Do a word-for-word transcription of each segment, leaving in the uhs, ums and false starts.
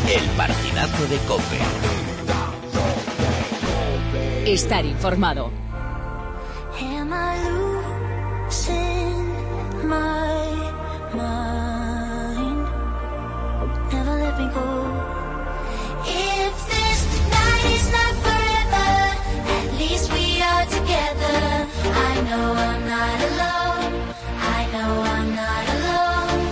El partidazo de COPE. Estar informado. Am I losing my mind? Never let me go. If this night is not forever, at least we are together. I know I'm not alone. I know I'm not alone.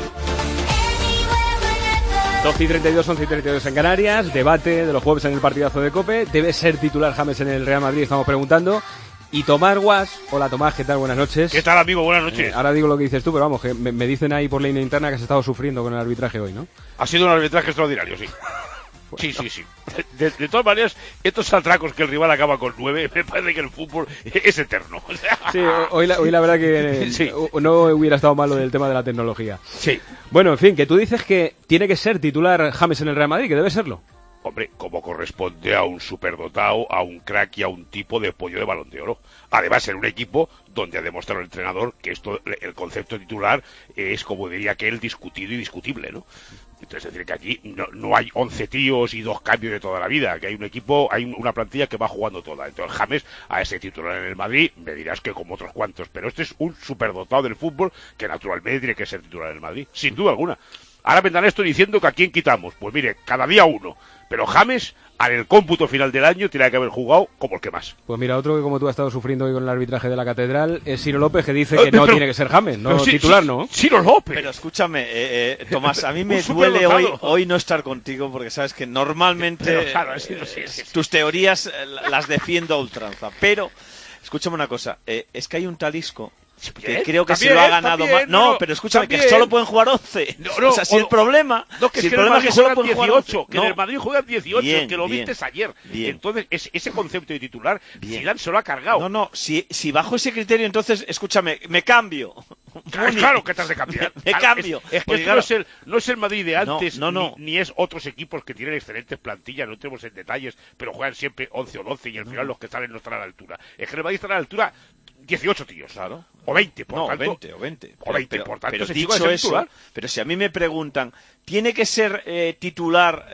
Anywhere, whenever. doce y treinta y dos, once y treinta y dos en Canarias. Debate de los jueves en el partidazo de COPE. ¿Debe ser titular James en el Real Madrid? Estamos preguntando. Y Tomás Guas, hola Tomás, ¿qué tal? Buenas noches. ¿Qué tal, amigo? Buenas noches. Eh, ahora digo lo que dices tú, pero vamos, que me, me dicen ahí por línea interna que has estado sufriendo con el arbitraje hoy, ¿no? Ha sido un arbitraje extraordinario, sí. Sí, sí, sí. De, de todas maneras, estos atracos que el rival acaba con nueve, me parece que el fútbol es eterno. Sí, hoy la, hoy la verdad que eh, sí. No hubiera estado mal lo del tema de la tecnología. Sí. Bueno, en fin, que tú dices que tiene que ser titular James en el Real Madrid, que debe serlo. Hombre, como corresponde a un superdotado, a un crack y a un tipo de pollo de Balón de Oro. Además, en un equipo donde ha demostrado el entrenador que esto, el concepto titular es, como diría aquel, discutido y discutible, ¿no? Entonces, es decir, que aquí no, no hay once tíos y dos cambios de toda la vida, que hay un equipo, hay una plantilla que va jugando toda. Entonces, James, a ese titular en el Madrid, me dirás que como otros cuantos, pero este es un superdotado del fútbol que naturalmente tiene que ser titular en el Madrid, sin duda alguna. Ahora vendrán esto diciendo que a quién quitamos. Pues mire, cada día uno. Pero James, en el cómputo final del año, tiene que haber jugado como el que más. Pues mira, otro que como tú has estado sufriendo hoy con el arbitraje de la Catedral es Ciro López, que dice que no pero, tiene que ser James, no sí, titular, ¿no? Ciro López. Pero escúchame, eh, eh, Tomás, a mí me duele hoy, hoy no estar contigo, porque sabes que normalmente pero, claro, eh, sí, sí, sí, sí. tus teorías las defiendo a ultranza. Pero, escúchame una cosa, eh, es que hay un tal Isco que bien, creo que también, se lo ha ganado también, más. No, no, pero escúchame, también. que solo pueden jugar once. No, no, o sea, si o, el problema. No, que si es el que problema el es que solo pueden jugar dieciocho, once. que no. en el Madrid juegan dieciocho, bien, que lo bien, vistes ayer. Bien. Entonces, es, ese concepto de titular, Zidane se lo ha cargado. No, no, si, si bajo ese criterio, entonces, escúchame, me cambio. Claro, claro que te has de cambiar. Me, me claro, cambio. Es, es que Porque, esto claro, no, es el, no es el Madrid de antes, no, no, no. Ni, ni es otros equipos que tienen excelentes plantillas, no entremos en detalles, pero juegan siempre once o doce y al final no. los que salen no están a la altura. Es que el Madrid está a la altura dieciocho tíos, claro. O veinte, por no, tanto. veinte, o veinte. O veinte, pero, por tanto, pero ese dicho chico es eso, titular. Pero si a mí me preguntan, ¿tiene que ser eh, titular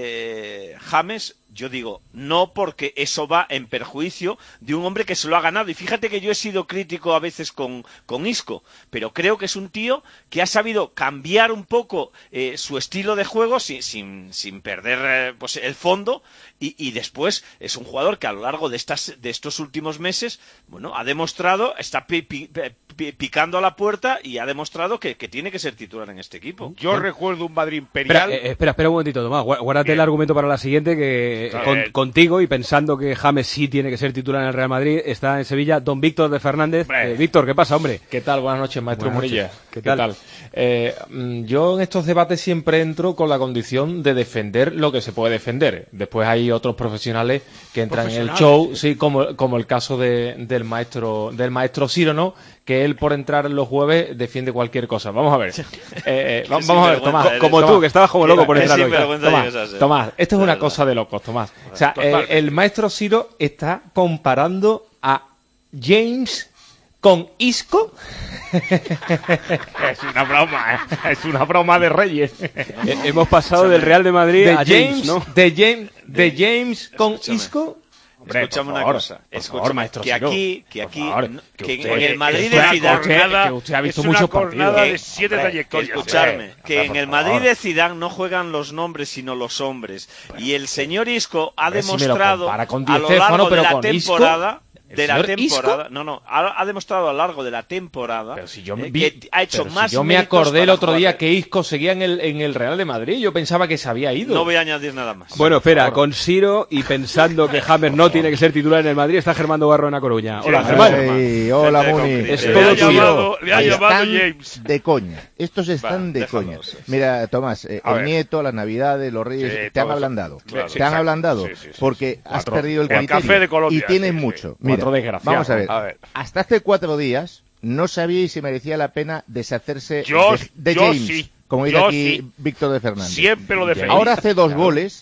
eh, James? Yo digo, no, porque eso va en perjuicio de un hombre que se lo ha ganado. Y fíjate que yo he sido crítico a veces con, con Isco, pero creo que es un tío que ha sabido cambiar un poco eh, su estilo de juego sin, sin, sin perder eh, pues el fondo. Y, y después es un jugador que a lo largo de estas de estos últimos meses, bueno, ha demostrado, está pi, pi, pi, picando a la puerta y ha demostrado que, que tiene que ser titular en este equipo. Yo ¿Eh? recuerdo un Madrid imperial. Espera, eh, espera, espera un momentito, Tomás. Guárdate el argumento para la siguiente, que con, contigo y pensando que James sí tiene que ser titular en el Real Madrid, está en Sevilla don Víctor de Fernández. Eh, Víctor, ¿qué pasa, hombre? ¿Qué tal? Buenas noches, maestro Buenas Murilla. noches. ¿Qué, ¿Qué tal? tal? Eh, yo en estos debates siempre entro con la condición de defender lo que se puede defender. Después hay otros profesionales que entran en el show, sí, como, como el caso de, del maestro del maestro Ciro, ¿no? Que él por entrar los jueves defiende cualquier cosa. Vamos a ver. Eh, eh, vamos a ver, Tomás. Como Tomás, tú, que estabas como loco por entrar hoy. Tomás, Tomás, esto es una cosa de locos, Tomás. O sea, eh, el maestro Ciro está comparando a James con Isco. Es una broma, ¿eh? Es una broma de Reyes. Hemos pasado del Real de Madrid de a James, James, ¿no? De James, de James con Escúchame. Isco. Hombre, escúchame una favor, cosa, escúchame, favor, maestro que Ciro, aquí, que aquí, favor, no, que que usted, en el Madrid que de usted, Zidane, que usted ha visto es muchos una partidos. jornada que, de siete hombre, trayectorias. que escucharme, Eh, que en el favor. Madrid de Zidane no juegan los nombres sino los hombres, y el señor Isco ha Hombre, si me lo demostrado compara con a Di lo Stéfano, largo de pero la con Isco, temporada. ¿el De la señor temporada, Isco? no, no, ha, ha demostrado a lo largo de la temporada Pero si yo eh, vi, que ha hecho pero más. Si yo me méritos acordé el para otro día jugar. que Isco seguía en el, en el Real de Madrid. Yo pensaba que se había ido. No voy a añadir nada más. Bueno, espera, con Ciro y pensando que James no tiene que ser titular en el Madrid, está Germán Garro en A Coruña. Hola, Sí, Germán. Hey, hola, Muni. Es Le todo ha tuyo. llamado, le ha Están llamado James. de coña. Estos están Va, de déjalo, coña. sí, sí. Mira, Tomás, eh, A el ver. nieto, las navidades, los reyes, Sí, te todo han eso. ablandado. Claro, te sí, han exacto. ablandado Sí, sí, sí, porque sí. has Cuatro. perdido el El criterio. café de Colombia, y tienes sí, sí. mucho. Cuatro Mira, desgraciados. vamos a ver. A ver. Hasta hace cuatro días no sabíais si merecía la pena deshacerse Yo- de, de yo James, sí. como dice Yo aquí sí. Víctor de Fernández. Siempre lo defendí. Ahora hace dos goles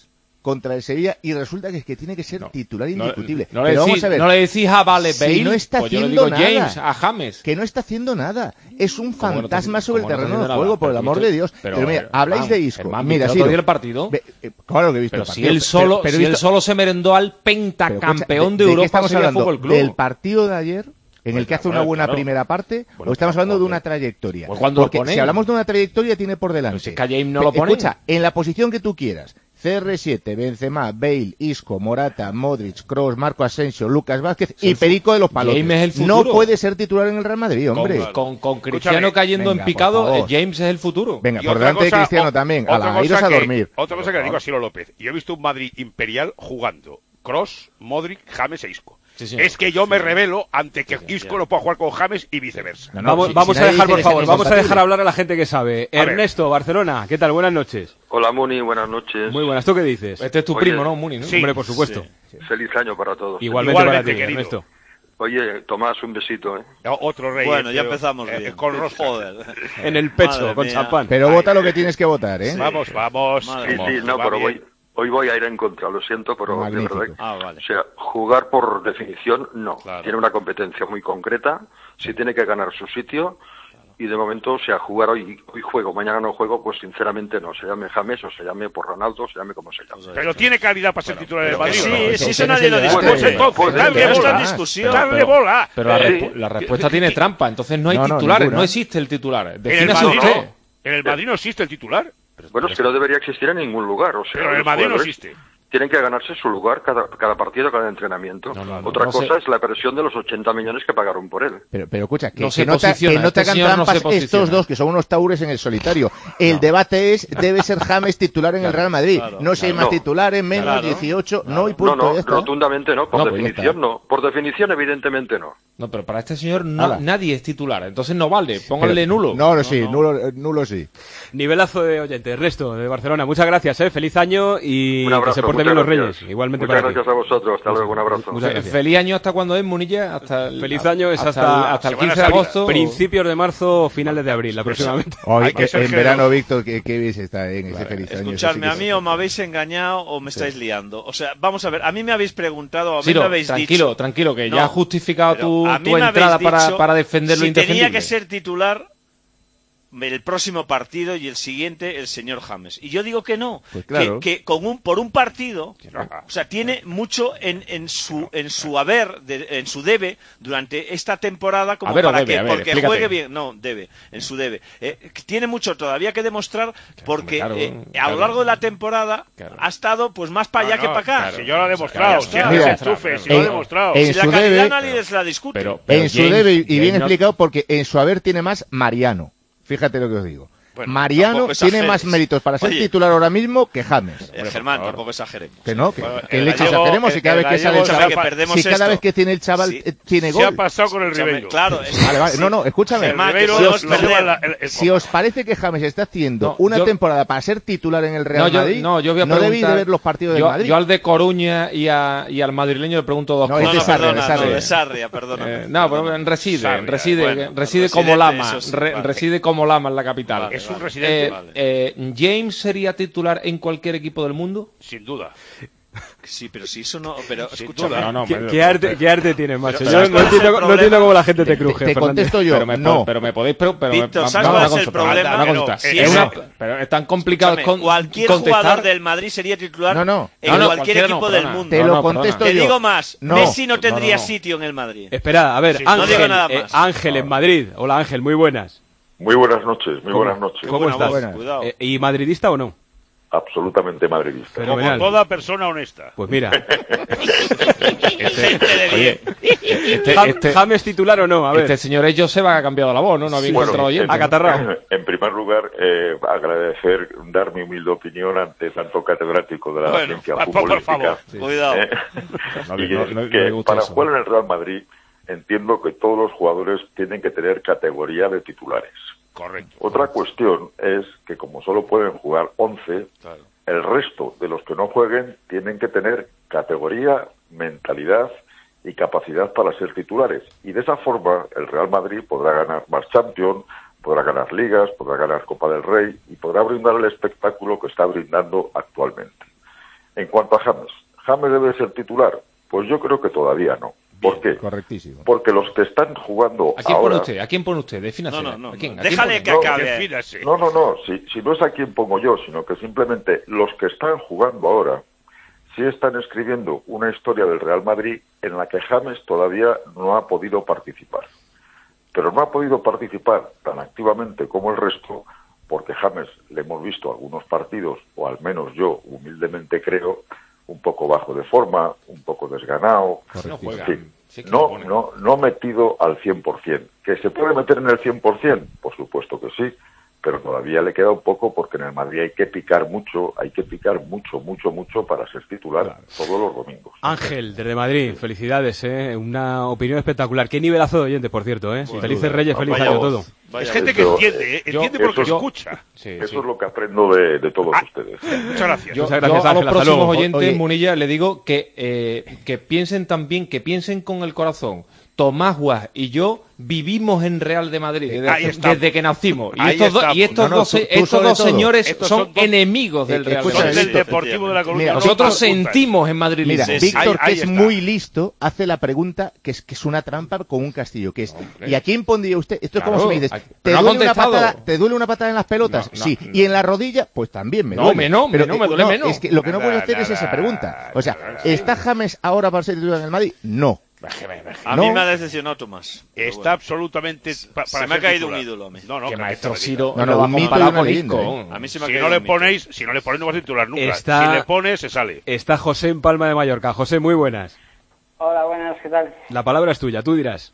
contra el Sevilla y resulta que es que tiene que ser no, titular indiscutible. No, no, le, decís, no le decís a Vale Bale, si no está pues haciendo yo le digo nada, James, a James. Que no está haciendo nada. Es un fantasma no sobre el terreno no del juego, por el amor de Dios. Pero, pero mira, pero, habláis vamos, de Isco. Hermano, mira, sí, el partido. Ve, eh, claro que he visto pero el partido. Si él solo, pero, pero si visto, él solo se merendó al pentacampeón de, de, de Europa, estamos Sevilla hablando Fútbol Club. Del partido de ayer, en pues el que hace bueno, una buena claro. primera parte, bueno, o estamos hablando pues, de una trayectoria. Pues cuando Porque lo pone, si hablamos de una trayectoria, tiene por delante. Si es que a James no lo pone. Escucha, en la posición que tú quieras, C R siete, Benzema, Bale, Isco, Morata, Modric, Kroos, Marco Asensio, Lucas Vázquez y Perico de los Palotes. James es el futuro. No puede ser titular en el Real Madrid, hombre. Con, con, con Cristiano Escúchame, cayendo venga, en picado, James es el futuro. Venga, por delante cosa, de Cristiano o, también. A la, iros a dormir. Otra cosa que le digo a Siro López. Yo he visto un Madrid imperial jugando Kroos, Modric, James e Isco. Sí, sí, es que yo me revelo ante que Isco no pueda jugar con James y viceversa. No, no, vamos si, vamos si a dejar, por favor, vamos a dejar hablar a la gente que sabe. A Ernesto, ver. Barcelona, ¿qué tal? Buenas noches. Hola, Muni, buenas noches. Muy buenas, ¿tú qué dices? Este es tu Oye, primo, ¿no, Muni? ¿no? Sí, hombre, por supuesto. Sí. Feliz año para todos. Igualmente, Igualmente para ti, querido. Ernesto. Oye, Tomás, un besito, ¿eh? Otro rey. Bueno, ya pero, empezamos eh, bien. Con Rosa. En el pecho, Madre con mía. champán. Pero Ay, vota lo que tienes que votar, ¿eh? Sí. Vamos, vamos. Sí, sí, no, pero voy... Hoy voy a ir en contra, lo siento, pero Magnífico. de verdad. Ah, vale. O sea, jugar por definición, no. Claro. Tiene una competencia muy concreta, sí tiene que ganar su sitio, y de momento, o sea, jugar hoy, hoy juego, mañana no juego, pues sinceramente no. Se llame James o se llame por Ronaldo, se llame como se llame. Pero tiene calidad para ser bueno, titular del Madrid. Sí, ¿no? sí, eso nadie lo discute. Pues entonces, darle bola. discusión. Darle bola. Pero la, sí. la respuesta tiene trampa, entonces no hay no, no, titulares, ninguna. no existe el titular. En el, Madrid, no. en el Madrid no existe el titular. Bueno, es que no debería existir en ningún lugar, o sea. Pero en el Madrid no existe. Tienen que ganarse su lugar cada, cada partido, cada entrenamiento. No, no, no, Otra no cosa sé. es la presión de los ochenta millones que pagaron por él. Pero, pero escucha, que no, que no te, que no te este hagan trampas no estos dos, que son unos taures en el solitario. El no. debate es, debe ser James titular en claro, el Real Madrid. Claro, no si hay claro. más titulares, menos, claro, dieciocho, claro. no y punto. No, no, rotundamente no, por no, definición pues no. Por definición, evidentemente no. No, pero para este señor no, nadie es titular, entonces no vale, pónganle nulo. No, no, sí, no, no. Nulo, nulo sí. Nivelazo de oyentes, resto de Barcelona. Muchas gracias, eh, feliz año y abrazo, que se porten bien los Reyes. Igualmente muchas para gracias ti. a vosotros, hasta luego, un abrazo. Feliz año, ¿hasta cuándo es, Munilla? Hasta el, Feliz año es hasta, hasta, hasta el quince de agosto. Principios de marzo, finales de abril, aproximadamente. Hoy, que en verano, Víctor, ¿qué, qué ves está en ese feliz año? Escuchadme, a mí o me habéis engañado o me estáis sí. liando. O sea, vamos a ver, a mí me habéis preguntado, a mí Ciro, me habéis tranquilo, dicho... Tranquilo, que no, ya has justificado tu, tu entrada dicho, para, para defender si lo indefendible. Tenía que ser titular el próximo partido y el siguiente el señor James. Y yo digo que no, pues claro. que, que con un por un partido, o sea, tiene mucho en, en su en su haber, de, en su debe durante esta temporada como ver, para debe, que ver, porque explícate. juegue bien, no, debe, en su debe. Eh, tiene mucho todavía que demostrar porque claro, eh, claro, a lo largo de la temporada claro. ha estado pues más para allá no, que no, para acá. Claro, si yo lo he demostrado, si Mira, no se enchufe, si lo he demostrado. En si su la calidad debe, nadie se la discute. Pero, pero en su James, debe, y bien James explicado, no... porque en su haber tiene más Mariano. Fíjate lo que os digo. Bueno, Mariano tiene más méritos para ser Oye, titular ahora mismo que James. Eh, Germán, tampoco exageremos. Que no, que, bueno, que leche gallego, exageremos y cada vez que sale el chaval, que perdemos si cada esto. vez que tiene el chaval Sí. eh, tiene gol. Se ha pasado con el Ribeiro. Claro, Vale, vale. No, no, escúchame. Germán, Ribeiro que lo- podemos lo perder. lleva la- el- el- Si os parece que James está haciendo No, una yo- temporada para ser titular en el Real No, yo, Madrid, no, yo voy a no debéis de preguntar- ver los partidos yo, del Madrid. Yo al de Coruña y, a, y al madrileño le pregunto dos No, cosas. es de No, no, Sarria, perdona, de Sarria. no, de Sarria, perdona. Eh, no, pero reside, Sarria, reside, bueno, reside residente, como lama, eso sí, re- vale. reside como lama en la capital. Vale, Es un vale. residente, Eh, vale. eh, ¿James sería titular en cualquier equipo del mundo? sin duda. Sí, pero si eso no... Pero Sin escúchame. duda. No, no, ¿Qué, pero- qué arte, ¿Qué arte tienes, macho? Pero Yo ¿sabes no cuál es el entiendo, no problema? entiendo cómo la gente te cruje, Te Fernández. contesto yo, pero, me, no. pero me podéis... Pero, pero Víctor, me, ¿sabes vamos cuál a es el consultar, problema? una Pero consulta. es Es una- una- pero es tan complicado Escúchame, con, cualquier contestar. jugador del Madrid sería titular No, no. en No, no, cualquier cualquiera equipo no, del perdona. mundo. Te No, lo no, contesto Te yo. digo más, No. Messi no tendría no, no. sitio en el Madrid. Espera, a ver, Sí, no Ángel, digo nada eh, más. Ángel en Madrid. Hola Ángel, muy buenas. Muy buenas noches, muy ¿Cómo- buenas noches. ¿Cómo Buena estás? voz, cuidado. Eh, ¿Y madridista o no? Absolutamente madridista. Como Fenomenal. toda persona honesta. Pues mira, Gente de Oye, bien. este, Jam- este, ¿James titular o no? A ver. este señor es Joseba que ha cambiado la voz, ¿no? No había Sí. encontrado Bueno, oyente. en, Acatarrado. en primer lugar, eh, agradecer, dar mi humilde opinión ante tanto catedrático de la Bueno, ciencia por- por futbolística. favor. Sí. Cuidado. Eh, No, y no, es no, no que me gusta para eso. jugar en el Real Madrid entiendo que todos los jugadores tienen que tener categoría de titulares. Correcto. Otra cuestión es que como solo pueden jugar once, Claro. el resto de los que no jueguen tienen que tener categoría, mentalidad y capacidad para ser titulares. Y de esa forma el Real Madrid podrá ganar más Champions, podrá ganar Ligas, podrá ganar Copa del Rey y podrá brindar el espectáculo que está brindando actualmente. En cuanto a James, ¿James debe ser titular? Pues yo creo que todavía no. ¿Por qué? Correctísimo. Porque los que están jugando ¿A quién ahora... pone usted? ¿A quién pone usted? Defínase. No, no, no. ¿A quién? ¿A Déjale quién que pone? acabe. No, no, no. Si, si no es a quién pongo yo, sino que simplemente los que están jugando ahora sí están escribiendo una historia del Real Madrid en la que James todavía no ha podido participar. Pero no ha podido participar tan activamente como el resto, porque James le hemos visto algunos partidos, o al menos yo humildemente creo, un poco bajo de forma, un poco desganado. No juega. En fin, no, no, no metido al cien por cien. ¿Que se puede meter en el cien por cien? Por supuesto que sí, pero todavía le queda un poco porque en el Madrid hay que picar mucho, hay que picar mucho, mucho, mucho para ser titular claro. todos los domingos. Ángel, desde Madrid, felicidades, ¿eh? Una opinión espectacular. Qué nivelazo de oyentes, por cierto, ¿eh? Bueno, Felices Reyes, feliz año todo. Es gente que entiende, ¿eh? Entiende yo, porque eso, escucha. Sí, eso sí. es lo que aprendo de, de todos ah, ustedes. Muchas gracias. Yo, Muchas gracias, yo a los Ángel, próximos oyentes, Oye. Munilla, le digo que, eh, que piensen también, que piensen con el corazón. Tomás Guas y yo vivimos en Real de Madrid desde, desde que nacimos. Y Ahí estos, do, y estos no, no, dos, tú, tú estos dos señores estos son, son dos, enemigos del Real escucha, Madrid. Son del Deportivo de la Coruña. Mira, nosotros sentimos en Madrid. Mira, sí, Víctor, ahí, que ahí es está. muy listo, hace la pregunta que es que es una trampa con un castillo, que es Hombre. ¿y a quién pondría usted? Esto Claro, es como si me dices, hay- ¿te, no ha duele una contestado. patada, ¿te duele una patada en las pelotas? No, no, sí. no. ¿Y en la rodilla? Pues también me No, duele. me no, me Pero, no, me eh, duele menos. Es que lo que no Nada, puede hacer es nada, esa pregunta. O sea, nada. ¿está James ahora para ser titular en el Madrid? No. A No. mí me ha decepcionado Tomás. Pero Está bueno. absolutamente pa- Se para me ha ser caído titular. un ídolo a mí. No, no, Que que maestro me está Ciro No, no, no, va a un mito comparar y una con leyenda, Isco. ¿eh? A mí se me ha Si caído no le un mito. ponéis, si no le ponéis no va a ser titular nunca. Está- Si le pones se sale. Está José en Palma de Mallorca. José, muy buenas. Hola, buenas, ¿qué tal? La palabra es tuya, tú dirás.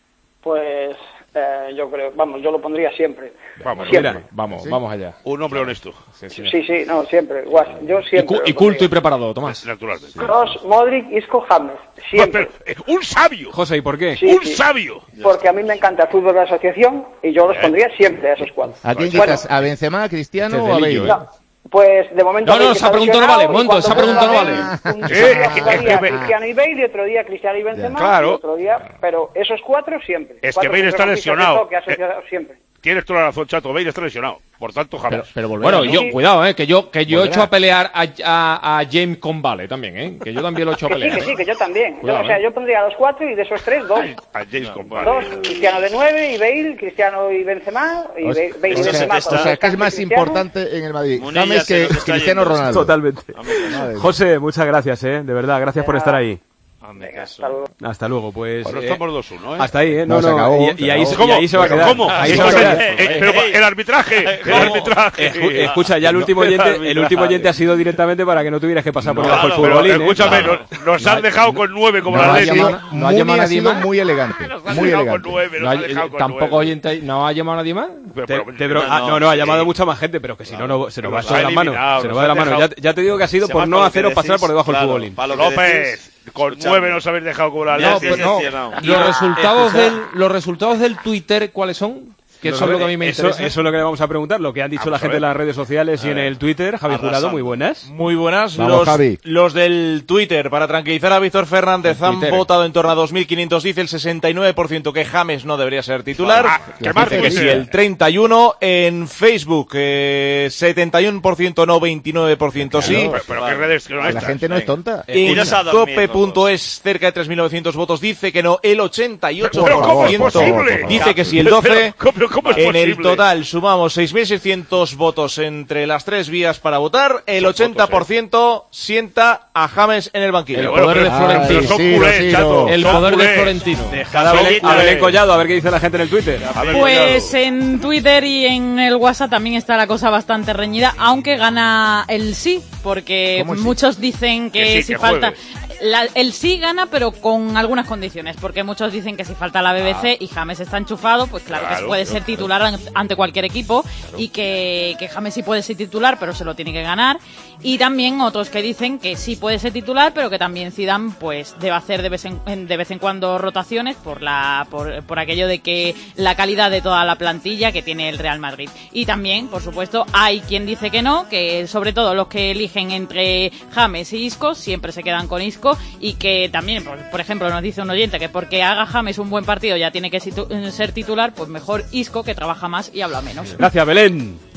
Pues eh, yo creo, vamos, yo lo pondría siempre. Vamos, Siempre. mira, Vamos, vamos allá. un hombre honesto. Sí, sí. Sí, sí, no, siempre. Guas, yo Y, siempre. cu- lo y culto y pondría. preparado, Tomás. Naturalmente. Kroos, Modric, Isco, James. Siempre. Pero, eh, un sabio. José, ¿y por qué? Sí, un sí. sabio. Porque a mí me encanta el fútbol de asociación y yo los pondría siempre a esos cuatro. ¿A quién Bueno, quitas? ¿A Benzema, a Cristiano Este o a delillo, Bale? ¿eh? no, pues de momento... No, no, Bale esa está pregunta no vale, lesionado, y momento, cuando esa pregunta no vuelva vale. Bale, Un Eh, día eh, jugaría eh, Cristiano y Bale y otro día Cristiano y Benzema Claro. y otro día... Pero esos cuatro siempre. Es que Cuatro Bale está centrocampistas de lesionado. toque asociados siempre. Tienes toda la razón, Chato. Bale está lesionado. Por tanto, Pero, James. pero volverá, Bueno, ¿no? yo, Sí. cuidado, eh, que yo, que yo he Volverá. hecho a pelear a, a, a James con Vale también, eh, que yo también lo he hecho a Que sí, pelear. que sí, eh. que yo también. Yo, Cuidado, o sea, eh. yo pondría a los cuatro y de esos tres, dos. A James Company. Dos, Cristiano de nueve y Bale, Cristiano y Benzema, y O Bale, sea, Bale y o sea, Benzema. está- con o sea, que es Messi, más Cristiano. importante en el Madrid Munilla James se que nos está Cristiano yendo. Ronaldo. Totalmente. Madre mía. José, muchas gracias, ¿eh? De verdad, gracias por estar ahí. Venga, Hasta luego. Hasta luego, pues... Bueno, eh, estamos dos uno, ¿eh? hasta ahí, ¿eh? No, No, se no, acabó, y, se y ahí, acabó. y ahí se va a ¿Pero quedar. ¿Cómo? Ahí Sí, se va a sí, quedar. eh, eh, pero el arbitraje, el arbitraje. Escu- escucha, ya el último No, oyente, el arbitraje. último oyente ha sido directamente para que no tuvieras que pasar por debajo del Claro, pero futbolín, ¿eh? escúchame, Claro. nos, nos has dejado con nueve como No, la ha ley. llamado, no ha Muni llamado ha nadie sido más. muy elegante, Nos has muy dejado con elegante. nueve, No nos hay- has dejado con tampoco nueve. oyente, ¿no ha llamado nadie más? Pero, Te- pero- te bro- no, ah, no, no, ha sí. llamado mucha más gente, pero que si no, no se nos Pero va nos eso de ha las manos. eliminado, Se nos nos va de ha las manos. dejado- Ya, ya te digo que ha sido Se por va no con lo haceros que pasar decís, por debajo del claro, futbolín. para lo que López, decís, con escuchadme. nueve nos habéis dejado como la Ya ley. sí, pues no. decepcionado. Los resultados escucha. del, los resultados del Twitter, ¿cuáles son? Que eso es lo que a mí me eso, interesa. eso es lo que le vamos a preguntar, lo que han dicho Vamos la a gente ver. en las redes sociales y en el Twitter. Javi Arrasando. Jurado, muy buenas. Muy buenas. Vamos, los, Javi. los del Twitter, para tranquilizar a Víctor Fernández, El han Twitter. votado en torno a dos mil quinientos. Dice el sesenta y nueve por ciento que James no debería ser titular. Ah, que Dice marque Dice que sí, Twitter. el treinta y uno. En Facebook, eh, setenta y uno por ciento no, veintinueve por ciento sí. Pero, pero qué redes que no La estas. gente no es tonta. En Iros a dormir cope punto es, todos. cerca de tres mil novecientos votos, dice que no. El ochenta y ocho Pero por ¿cómo es ciento posible? dice que sí, el doce por ciento. Pero, ¿cómo- cómo es En el posible? total sumamos seis mil seiscientos votos entre las tres vías para votar. El Son ochenta por ciento ¿eh? sienta a James en el banquillo. El Bueno, poder pero- de Florentino. pero son Ciro, culés, Ciro. chato, El son poder de culés. Florentino. Dejad a Belén, a Belén Collado, a ver qué dice la gente en el Twitter. A ver, Pues cuidado. en Twitter y en el WhatsApp también está la cosa bastante reñida, aunque gana el sí, porque ¿Cómo sí? muchos dicen que, Que sí, si que falta... juegue. La- el sí gana, pero con algunas condiciones, porque muchos dicen que si falta la B B C y James está enchufado, pues claro, que Claro, puede claro, ser titular an- ante cualquier equipo y que, que James sí puede ser titular, pero se lo tiene que ganar. Y también otros que dicen que sí puede ser titular, pero que también Zidane pues debe hacer de vez en, en- de vez en cuando rotaciones por la por, por aquello de que la calidad de toda la plantilla que tiene el Real Madrid. Y también, por supuesto, hay quien dice que no, que sobre todo los que eligen entre James y Isco siempre se quedan con Isco, y que también, por, por ejemplo, nos dice un oyente que porque haga James un buen partido ya tiene que situ- ser titular, pues mejor Isco, que trabaja más y habla menos. Gracias, Belén.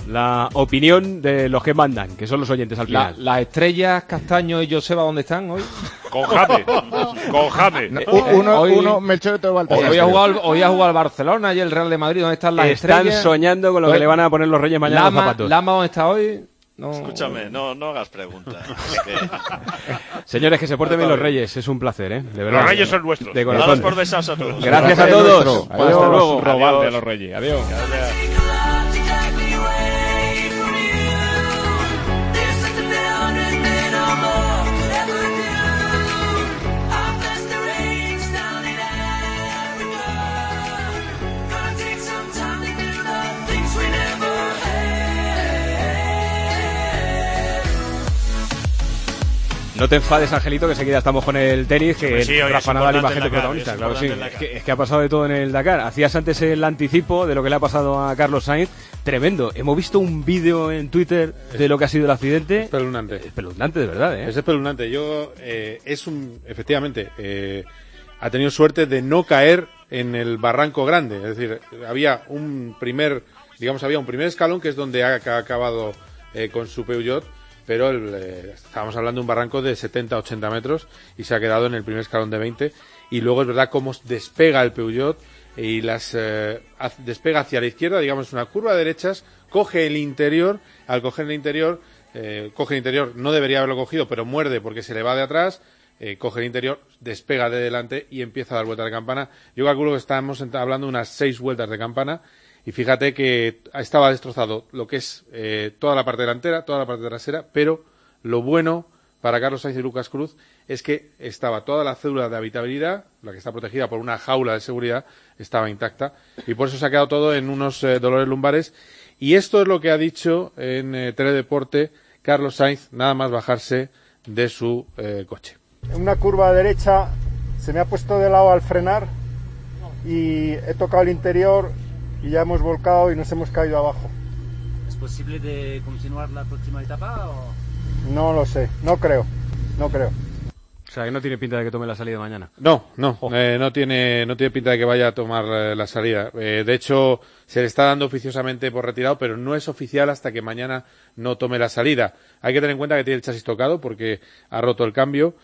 la opinión de los que mandan, que son los oyentes al final. La, las estrellas, Castaño y Joseba, ¿dónde están hoy? Con Jame, con Jame. No, uno, hoy, uno, Melchor y todo Baltasar. Hoy ha jugado, hoy ha jugado el Barcelona y el Real de Madrid. ¿Dónde están las Están estrellas? soñando con lo que le van a poner los Reyes mañana a los Lama, zapatos. Lama, ¿dónde está hoy? No. Escúchame, no, no hagas preguntas. Es que... Señores, que se porten bien los Reyes, es un placer, ¿eh? De verdad. Los Reyes son nuestros. De Dados corazón. por besados a todos. Gracias a todos. Adiós. Hasta luego. Robarle a los Reyes. Adiós. No te enfades, Angelito, que enseguida estamos con el tenis, que Sí, hoy Rafa es Nadal, importante imagen de el Dakar, protagonista. es Claro que sí. importante el Es que, es que ha pasado de todo en el Dakar. Hacías antes el anticipo de lo que le ha pasado a Carlos Sainz. Tremendo. Hemos visto un vídeo en Twitter de lo que ha sido el accidente. Espeluznante. Espeluznante, de verdad, ¿eh? Es espeluznante. Yo, eh, es un, efectivamente, eh, ha tenido suerte de no caer en el barranco grande. Es decir, había un primer, digamos, había un primer escalón que es donde ha, ha acabado eh, con su Peugeot. Pero el, eh, estábamos hablando de un barranco de setenta a ochenta metros y se ha quedado en el primer escalón de veinte. Y luego es verdad cómo despega el Peugeot y las eh, despega hacia la izquierda, digamos una curva de derechas, coge el interior, al coger el interior, eh, coge el interior, no debería haberlo cogido, pero muerde porque se le va de atrás, eh, coge el interior, despega de delante y empieza a dar vueltas de campana. Yo calculo que estamos hablando de unas seis vueltas de campana. Y fíjate que estaba destrozado lo que es eh, toda la parte delantera, toda la parte trasera, pero lo bueno para Carlos Sainz y Lucas Cruz es que estaba toda la cédula de habitabilidad, la que está protegida por una jaula de seguridad, estaba intacta, y por eso se ha quedado todo en unos eh, dolores lumbares. Y esto es lo que ha dicho en eh, Teledeporte Carlos Sainz, nada más bajarse de su eh, coche. En una curva derecha se me ha puesto de lado al frenar y he tocado el interior y ya hemos volcado y nos hemos caído abajo. ¿Es posible de continuar la próxima etapa o...? No lo sé, no creo, no creo. O sea, que no tiene pinta de que tome la salida mañana. No, no, oh. eh, no tiene no tiene pinta de que vaya a tomar eh, la salida. Eh, de hecho, se le está dando oficiosamente por retirado, pero no es oficial hasta que mañana no tome la salida. Hay que tener en cuenta que tiene el chasis tocado porque ha roto el cambio.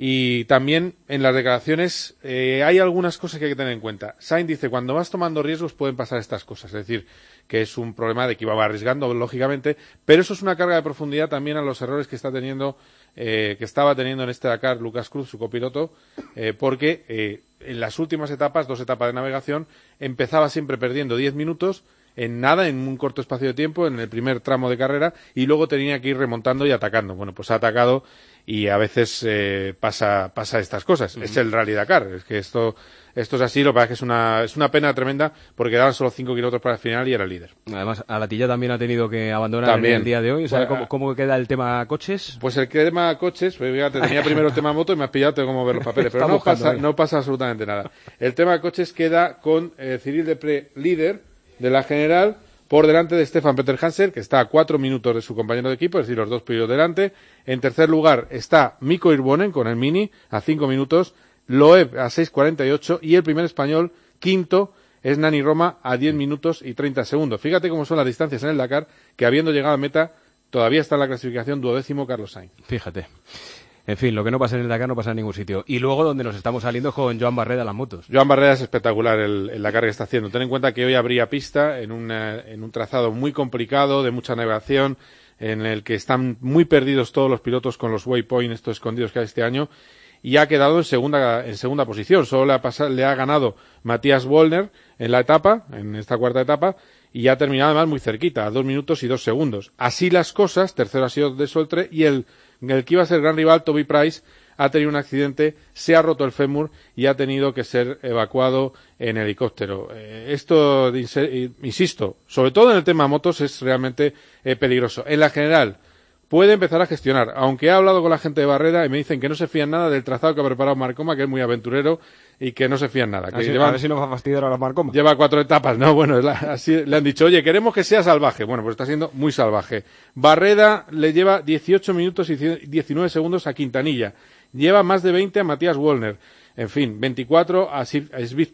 Y también en las declaraciones eh, hay algunas cosas que hay que tener en cuenta. Sainz dice, cuando vas tomando riesgos pueden pasar estas cosas. Es decir, que es un problema de que iba arriesgando, lógicamente, pero eso es una carga de profundidad también a los errores que está teniendo, eh, que estaba teniendo en este Dakar Lucas Cruz, su copiloto, eh, porque eh, en las últimas etapas, dos etapas de navegación, empezaba siempre perdiendo diez minutos en nada, en un corto espacio de tiempo, en el primer tramo de carrera, y luego tenía que ir remontando y atacando. Bueno, pues ha atacado y a veces eh, pasa pasa estas cosas. Uh-huh. Es el Rally Dakar, es que esto esto es así, lo que pasa es que es una, es una pena tremenda porque daban solo cinco kilómetros para el final y era el líder. Además, Alatilla también ha tenido que abandonar también. En el día de hoy. O sea, Bueno, ¿cómo, ¿Cómo queda el tema coches? Pues el tema coches, pues fíjate, tenía primero el tema moto y me has pillado, tengo como ver los papeles, pero no pasa, no pasa absolutamente nada. El tema coches queda con eh, Cyril Depré, líder de la general, por delante de Stefan Peter Hansen, que está a cuatro minutos de su compañero de equipo, es decir, los dos pilotos delante. En tercer lugar está Mikko Hirvonen con el Mini a cinco minutos, Loeb a seis cuarenta y ocho y el primer español, quinto, es Nani Roma a diez minutos y treinta segundos. Fíjate cómo son las distancias en el Dakar, que habiendo llegado a meta, todavía está en la clasificación duodécimo Carlos Sainz. Fíjate. En fin, lo que no pasa en el Dakar no pasa en ningún sitio. Y luego donde nos estamos saliendo es con Joan Barreda las motos. Joan Barreda es espectacular el, el Dakar que está haciendo. Ten en cuenta que hoy habría pista en, una, en un trazado muy complicado, de mucha navegación, en el que están muy perdidos todos los pilotos con los waypoints estos escondidos que hay este año, y ha quedado en segunda en segunda posición. Solo le ha, pasado, le ha ganado Matías Wallner en la etapa, en esta cuarta etapa, y ha terminado además muy cerquita, a dos minutos y dos segundos. Así las cosas, tercero ha sido de Soltre, y el, el que iba a ser el gran rival, Toby Price, ha tenido un accidente, se ha roto el fémur y ha tenido que ser evacuado en helicóptero. Eh, esto, insisto, sobre todo en el tema motos, es realmente eh, peligroso. En la general, puede empezar a gestionar, aunque he hablado con la gente de Barreda y me dicen que no se fían nada del trazado que ha preparado Marcoma, que es muy aventurero, y que no se fían nada. Que Así, llevan, a ver si nos va a fastidiar a los Marcoma. Lleva cuatro etapas, no, bueno, es la, así le han dicho, oye, queremos que sea salvaje. Bueno, pues está siendo muy salvaje. Barreda le lleva dieciocho minutos y diecinueve segundos a Quintanilla. Lleva más de veinte a Matías Wallner. En fin, veinticuatro a Svitko.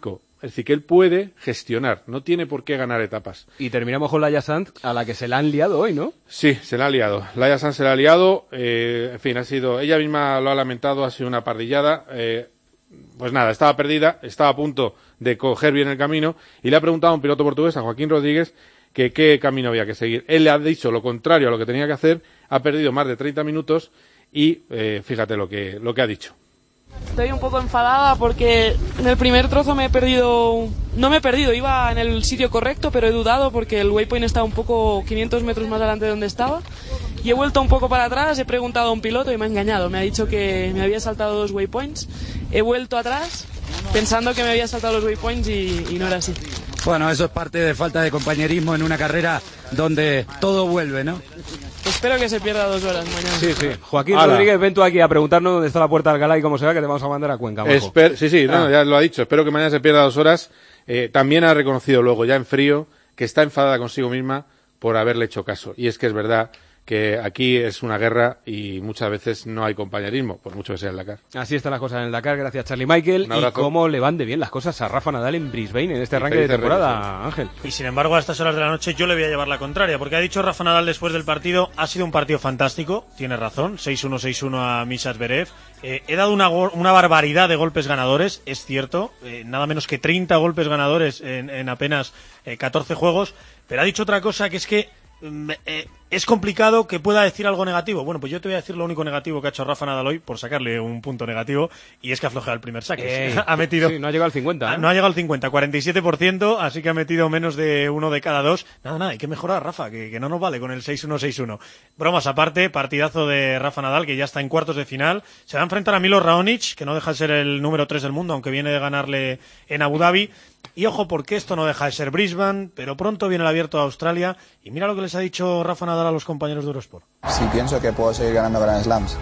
Es decir, que él puede gestionar, no tiene por qué ganar etapas. Y terminamos con Laia Sanz, a la que se la han liado hoy, ¿no? Sí, se la ha liado. Laia Sanz se la ha liado, eh, en fin, ha sido, ella misma lo ha lamentado, ha sido una parrillada. Eh, pues nada, estaba perdida, estaba a punto de coger bien el camino y le ha preguntado a un piloto portugués, a Joaquín Rodríguez, que qué camino había que seguir. Él le ha dicho lo contrario a lo que tenía que hacer, ha perdido más de treinta minutos y eh, fíjate lo que, lo que ha dicho. Estoy un poco enfadada porque en el primer trozo me he perdido, no me he perdido, iba en el sitio correcto, pero he dudado porque el waypoint estaba un poco quinientos metros más adelante de donde estaba y he vuelto un poco para atrás, he preguntado a un piloto y me ha engañado, me ha dicho que me había saltado dos waypoints, he vuelto atrás pensando que me había saltado los waypoints y, y no era así. Bueno, eso es parte de falta de compañerismo en una carrera donde todo vuelve, ¿no? Espero que se pierda dos horas mañana. Sí, sí. Joaquín Ala. Rodríguez, ven tú aquí a preguntarnos dónde está la puerta de Alcalá y cómo se va, que te vamos a mandar a Cuenca. Esper- sí, sí, Ah. no, ya lo ha dicho. Espero que mañana se pierda dos horas. Eh, también ha reconocido luego, ya en frío, que está enfadada consigo misma por haberle hecho caso. Y es que es verdad que aquí es una guerra y muchas veces no hay compañerismo, por mucho que sea el Dakar. Así están las cosas en el Dakar, gracias Charlie Michael. Un Y abrazo. cómo le van de bien las cosas a Rafa Nadal en Brisbane en este Y arranque de felices temporada, Reyes, Ángel. Y sin embargo, a estas horas de la noche yo le voy a llevar la contraria, porque ha dicho Rafa Nadal después del partido, ha sido un partido fantástico, tiene razón, seis uno seis uno a Misha Zverev. Eh, he dado una, go- una barbaridad de golpes ganadores, es cierto, eh, nada menos que treinta golpes ganadores en, en apenas eh, catorce juegos, pero ha dicho otra cosa, que es que mm, eh, es complicado que pueda decir algo negativo. Bueno, pues yo te voy a decir lo único negativo que ha hecho Rafa Nadal hoy, por sacarle un punto negativo, y es que ha flojeado el primer saque. Ey, ha metido... sí, no ha llegado al cincuenta. ¿eh? No ha llegado al cincuenta, cuarenta y siete por ciento, así que ha metido menos de uno de cada dos. Nada, nada, hay que mejorar, Rafa, que, que no nos vale con el seis uno seis uno. Bromas aparte, partidazo de Rafa Nadal, que ya está en cuartos de final. Se va a enfrentar a Milos Raonic, que no deja de ser el número tres del mundo, aunque viene de ganarle en Abu Dhabi. Y ojo, porque esto no deja de ser Brisbane, pero pronto viene el Abierto de Australia. Y mira lo que les ha dicho Rafa Nadal a los compañeros de Eurosport. Sí, pienso que puedo seguir ganando Grand Slams.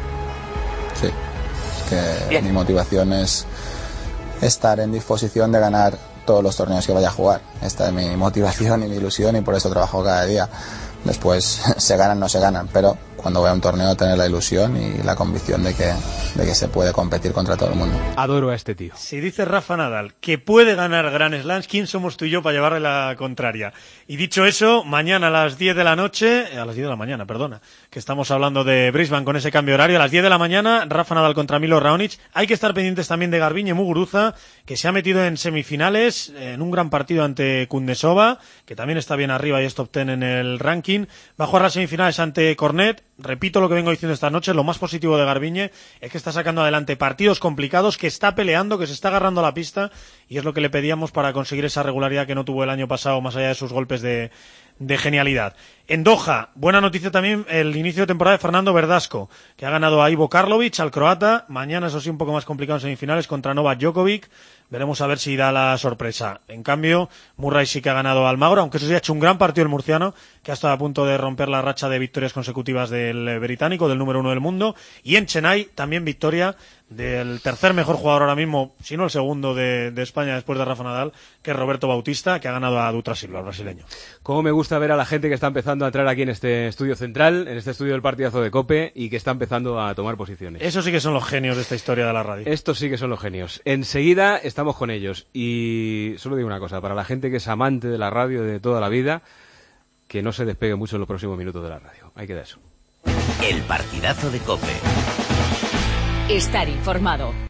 Sí, es que Bien. mi motivación es estar en disposición de ganar todos los torneos que vaya a jugar. Esta es mi motivación y mi ilusión y por eso trabajo cada día. Después se ganan o no se ganan, pero cuando voy a un torneo tener la ilusión y la convicción de que, de que se puede competir contra todo el mundo. Adoro a este tío. Si dice Rafa Nadal que puede ganar Grand Slams, ¿quién somos tú y yo para llevarle la contraria? Y dicho eso, mañana a las diez de la noche, a las diez de la mañana, perdona, que estamos hablando de Brisbane con ese cambio horario, a las diez de la mañana, Rafa Nadal contra Milos Raonic. Hay que estar pendientes también de Garbiñe Muguruza, que se ha metido en semifinales, en un gran partido ante Kundesova, que también está bien arriba y es top ten en el ranking. Va a jugar las semifinales ante Cornet. Repito lo que vengo diciendo esta noche, lo más positivo de Garbiñe es que está sacando adelante partidos complicados, que está peleando, que se está agarrando a la pista, y es lo que le pedíamos para conseguir esa regularidad que no tuvo el año pasado, más allá de sus golpes de, de genialidad. En Doha, buena noticia también el inicio de temporada de Fernando Verdasco, que ha ganado a Ivo Karlovic, al croata. Mañana, eso sí, un poco más complicado en semifinales contra Novak Djokovic. Veremos a ver si da la sorpresa. En cambio, Murray sí que ha ganado a Almagro, aunque eso sí ha hecho un gran partido el murciano, que ha estado a punto de romper la racha de victorias consecutivas del británico, del número uno del mundo. Y en Chennai, también victoria del tercer mejor jugador ahora mismo, si no el segundo de, de España después de Rafa Nadal, que es Roberto Bautista, que ha ganado a Dutra Silva, el brasileño. Cómo me gusta ver a la gente que está empezando a entrar aquí en este estudio central, en este estudio del partidazo de COPE, y que está empezando a tomar posiciones. Eso sí que son los genios de esta historia de la radio. Estos sí que son los genios. Enseguida estamos con ellos. Y solo digo una cosa, para la gente que es amante de la radio de toda la vida, que no se despegue mucho en los próximos minutos de la radio. Ahí queda eso. El partidazo de COPE. Estar informado.